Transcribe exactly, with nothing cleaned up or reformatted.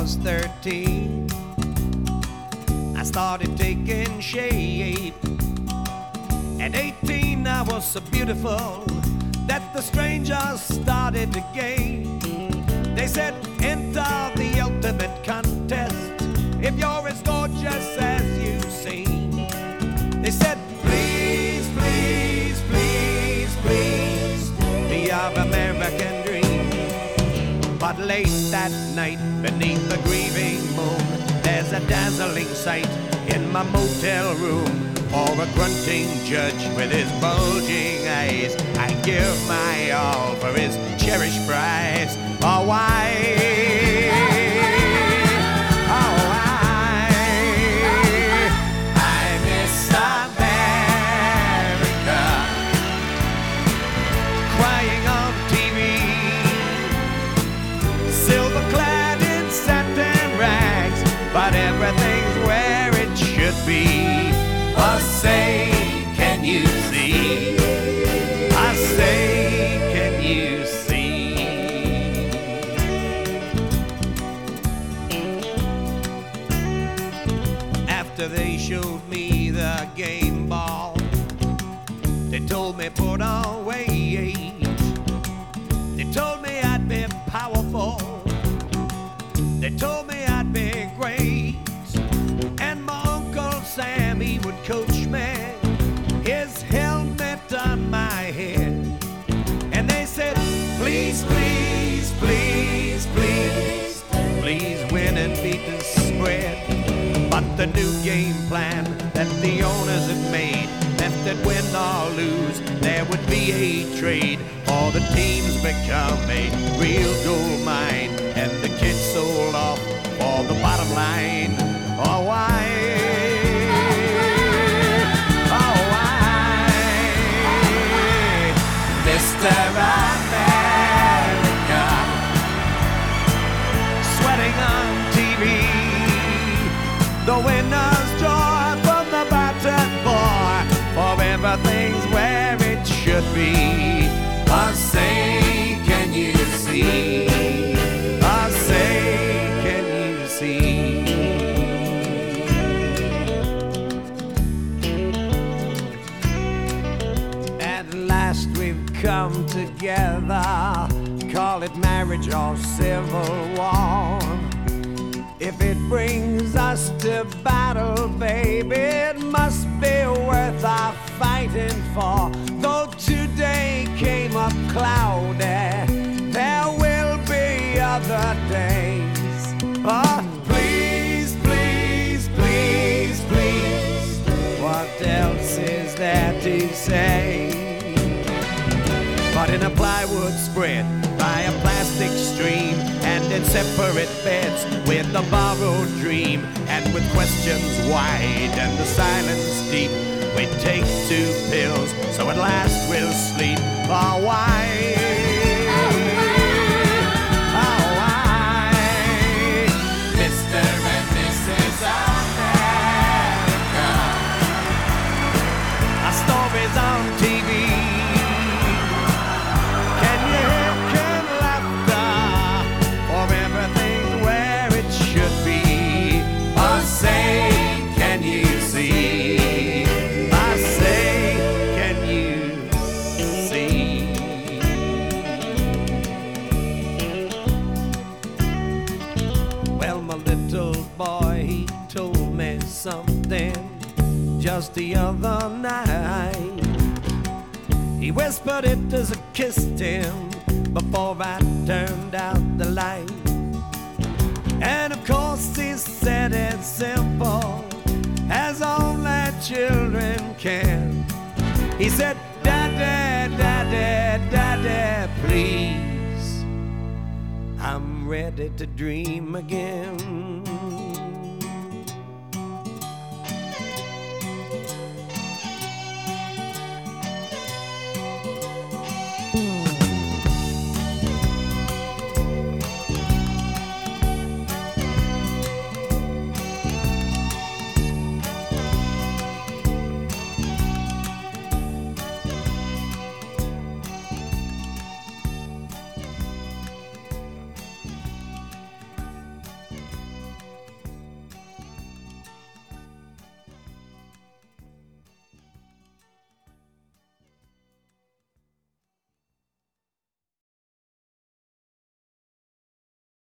was thirteen, I started taking shape. At eighteen, I was so beautiful that the strangers started to gape. They said, enter the ultimate contest if you're as gorgeous as you seem. They said, please, please, please, please, be our American dream. But late that night, beneath the grieving moon, there's a dazzling sight in my motel room. Or a grunting judge with his bulging eyes, I give my all for his cherished prize. Oh, why? Oh, why? I miss America, crying on T V, silver-clad in satin rags, but everything's where it should be. I say, can you see? I say, can you see? After they showed me the game ball, they told me put on weight. They told me I'd be powerful. They told me I'd be great. And my Uncle Sam, he would coach me, his helmet on my head. And they said, please, please, please, please, please win and beat the spread. But the new game plan that the owners had made meant that win or lose, there would be a trade, or the teams become a real gold mine, and the kids sold off for the bottom line. Oh, why? Oh, why? Mister America, sweating on T V, the winner's joy from the battered boy, for everything's where it should be. I say, can you see? I say, can you see? We've come together, call it marriage or civil war. If it brings us to battle, baby, it must be worth our fighting for. Though today came up cloudy, there will be other days. Oh, please, please, please, please, what else is there to say? But in a plywood spread by a plastic stream, and in separate beds with a borrowed dream, and with questions wide and the silence deep, we take two pills, so at last we'll sleep. Oh, why? Oh, why? Mister and Missus America, our stories on T V. Something just the other night. He whispered it as I kissed him before I turned out the light. And of course he said it simple as only children can. He said, Daddy, Daddy, Daddy, please, I'm ready to dream again.